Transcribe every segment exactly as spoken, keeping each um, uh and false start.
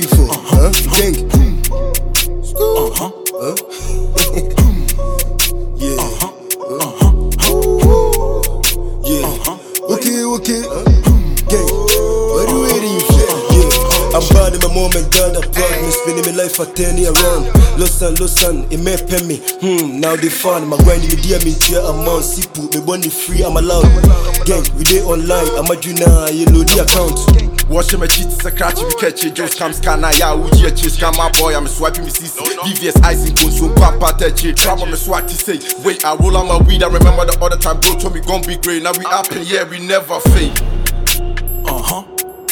for? Huh? Gang. Uh-huh. Huh? Yeah. Uh-huh. Yeah. Okay, okay. Gang. What are you waiting for? Yeah. I'm bad in my mom and dad abroad. Me spending my life for ten years around. Losan, losan, it may pay me. Hmm, now they found my grind in the D M in tier amount. Sipu, me money free, I'm allowed. Gang, we dey online, I'm a junior, you load the account. Watch my cheats, a scratch, we catch it. Just come scan, ya, Uji, a cheese, come my boy, I'm swiping me C C. D V S icing, consume, papa, touch it. Trouble me swat to say, wait, I roll on my weed. I remember the other time, bro, told me, gon' be great. Now we up in, yeah, we never fade. Uh huh.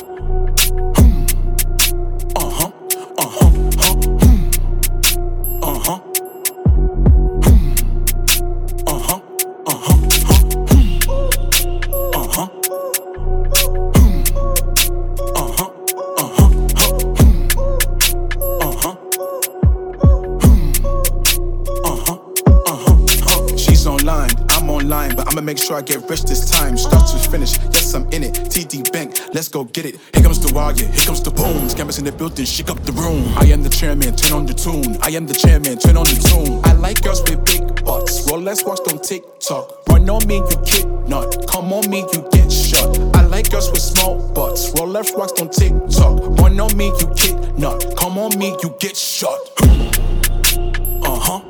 But I'ma make sure I get rich this time. Start to finish, yes I'm in it. T D Bank, let's go get it. Here comes the wire, here comes the boom. Scammers in the building, shake up the room. I am the chairman, turn on the tune. I am the chairman, turn on the tune. I like girls with big butts. Roll, let's watch on TikTok. Run on me, you get nut. Come on me, you get shot. I like girls with small butts. Roll, let's watch on TikTok. Run on me, you get nut. Come on me, you get shot. Uh huh.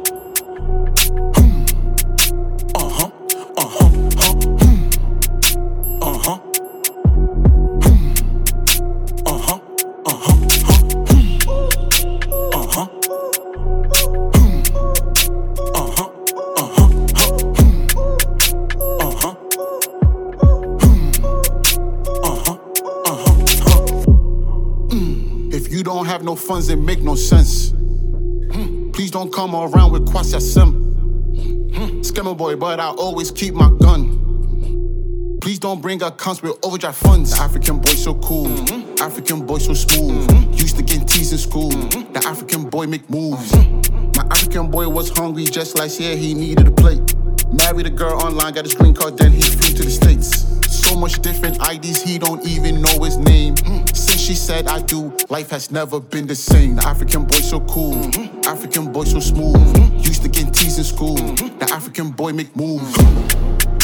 You don't have no funds, it make no sense. Mm. Please don't come around with Kwasi Sim. Mm. Scammer boy, but I always keep my gun. Please don't bring accounts with overdraft funds. The African boy so cool, mm-hmm. African boy so smooth. Mm-hmm. Used to get teased in school. Mm-hmm. The African boy make moves. Mm-hmm. My African boy was hungry just like yeah, he needed a plate. Married a girl online, got his green card, then he flew to the States. So much different I Ds, he don't even know his name. Mm. Since she said I do, life has never been the same. The African boy so cool, mm-hmm. African boy so smooth. Mm-hmm. Used to get teased in school. Mm-hmm. The African boy make moves. Mm-hmm.